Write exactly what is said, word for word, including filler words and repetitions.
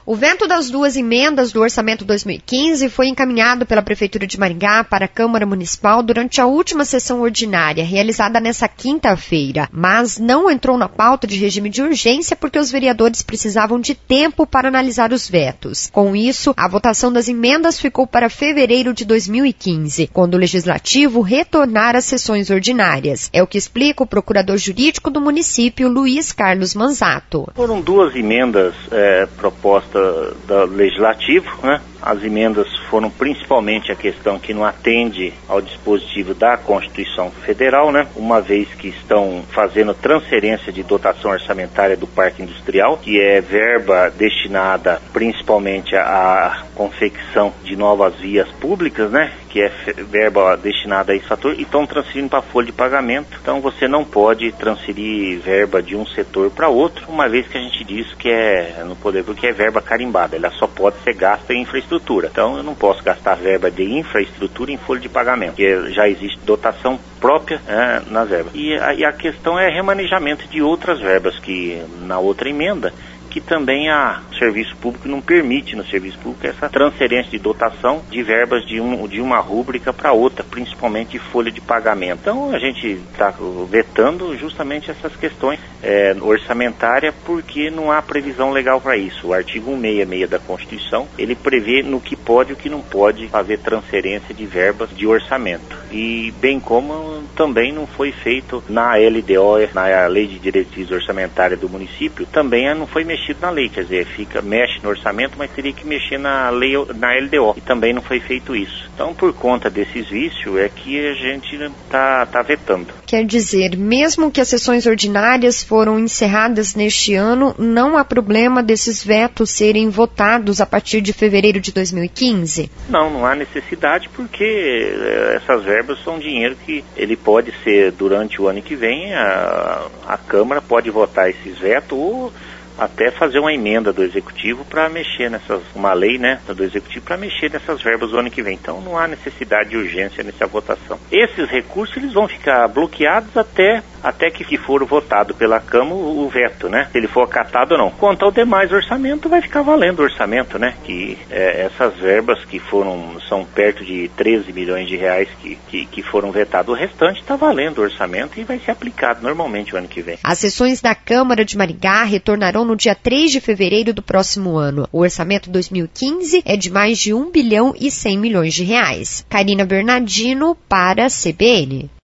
O veto das duas emendas do Orçamento dois mil e quinze foi encaminhado pela Prefeitura de Maringá para a Câmara Municipal durante a última sessão ordinária, realizada nesta quinta-feira, mas não entrou na pauta de regime de urgência porque os vereadores precisavam de tempo para analisar os vetos. Com isso, a votação das emendas ficou para fevereiro de dois mil e quinze, quando o Legislativo retornar às sessões ordinárias. É o que explica o procurador jurídico do município, Luiz Carlos Manzato. Foram duas emendas é, propostas do Legislativo, né? As emendas foram principalmente a questão que não atende ao dispositivo da Constituição Federal, né? Uma vez que estão fazendo transferência de dotação orçamentária do Parque Industrial, que é verba destinada principalmente à confecção de novas vias públicas, né? Que é verba destinada a esse fator, e estão transferindo para a folha de pagamento. Então você não pode transferir verba de um setor para outro, uma vez que a gente diz que é, no poder público, que é verba carimbada, ela só pode ser gasta em infraestrutura. Então eu não posso gastar verba de infraestrutura em folha de pagamento, porque já existe dotação própria é, nas verbas. E a, e a questão é remanejamento de outras verbas, que na outra emenda, que também a serviço público não permite no serviço público essa transferência de dotação de verbas de, um, de uma rúbrica para outra, principalmente folha de pagamento. Então a gente está vetando justamente essas questões é, orçamentárias, porque não há previsão legal para isso. O artigo cento e sessenta e seis da Constituição, ele prevê no que pode e o que não pode fazer transferência de verbas de orçamento. E bem como também não foi feito na L D O, na Lei de Diretrizes Orçamentárias do município, também não foi mexido na lei, quer dizer, fica, mexe no orçamento, mas teria que mexer na lei, na L D O, e também não foi feito isso. Então, por conta desses vícios, é que a gente está tá vetando. Quer dizer, mesmo que as sessões ordinárias foram encerradas neste ano, não há problema desses vetos serem votados a partir de fevereiro de dois mil e quinze? Não, não há necessidade, porque essas verbas são dinheiro que ele pode ser, durante o ano que vem, a, a Câmara pode votar esses vetos, ou até fazer uma emenda do Executivo para mexer nessas, uma lei, né, do Executivo para mexer nessas verbas do ano que vem. Então não há necessidade de urgência nessa votação. Esses recursos, eles vão ficar bloqueados até, até que for votado pela Câmara o veto, né, se ele for acatado ou não. Quanto ao demais orçamento, vai ficar valendo o orçamento, né, que é, essas verbas que foram, são perto de treze milhões de reais que, que, que foram vetados, o restante está valendo o orçamento e vai ser aplicado normalmente o ano que vem. As sessões da Câmara de Maringá retornarão no dia três de fevereiro do próximo ano. O orçamento dois mil e quinze é de mais de um bilhão e cem milhões de reais. Karina Bernardino para a C B N.